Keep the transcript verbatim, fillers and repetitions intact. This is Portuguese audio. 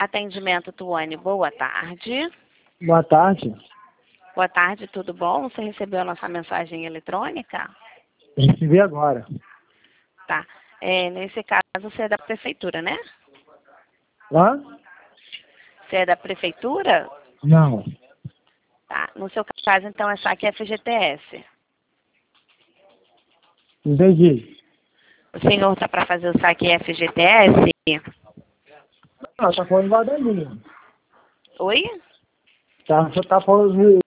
Atendimento Tuane, boa tarde. Boa tarde. Boa tarde, tudo bom? Você recebeu a nossa mensagem eletrônica? Recebi agora. Tá. É, nesse caso, você é da prefeitura, né? Hã? Você é da prefeitura? Não. Tá. No seu caso, então, é saque F G T S. Entendi. O senhor está para fazer o saque F G T S? Não, tá falando igual da minha. Oi? Tá, você tá falando